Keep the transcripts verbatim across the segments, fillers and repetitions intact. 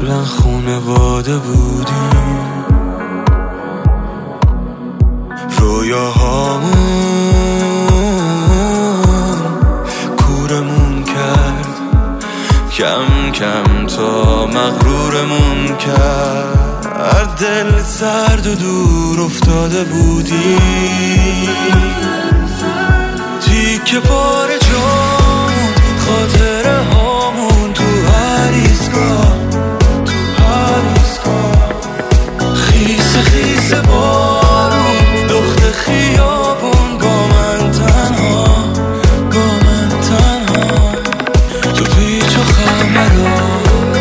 قبلا خونواده بودیم، رویاهامون کورمون کرد، کم کم تا مغرورمون کرد. دل سرد و دور افتاده بودیم، تیکه پاره جامون، خاطره هامون تو هر ایستگاه، تو هر ایستگاه. خیس خیس بارون، دخت خیابون، با من تنها، با من تنها تو پیچ و خمرها.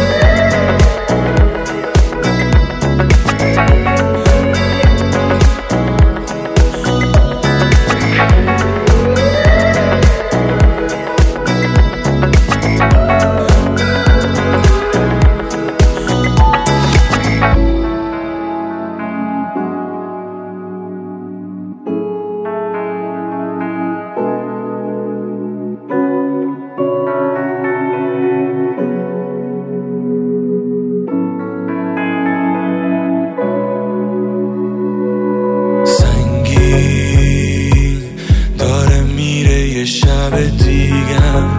داره میره یه شب دیگم،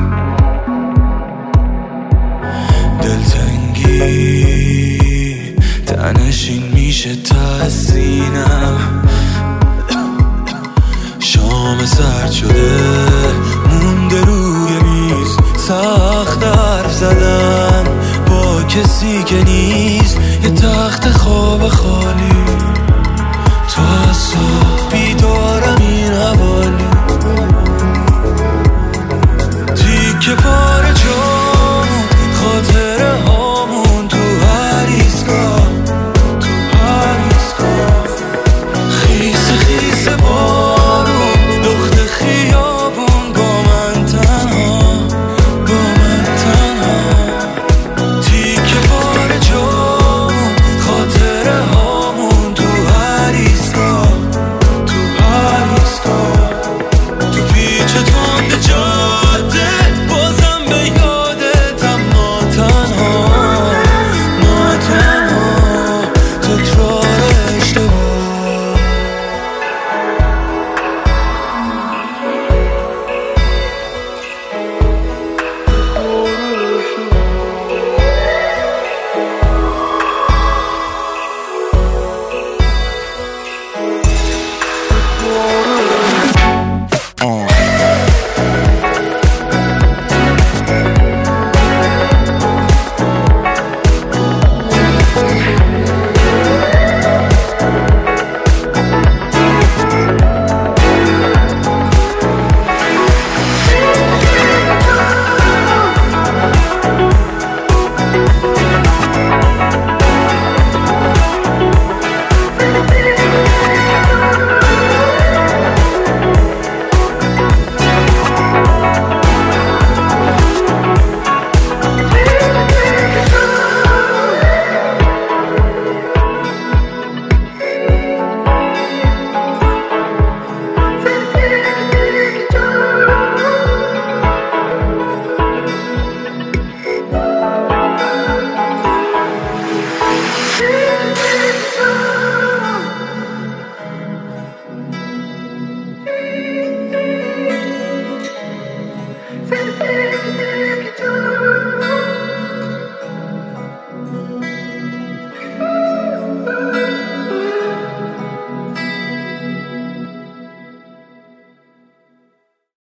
دلتنگی تنشین میشه تا سینم. شام سرد شده مونده روی میز، سخت حرف زدن با کسی که نیست، یه تخت خواب خالی. تا صبح بیدارم این حوالی، تیکه پاره جا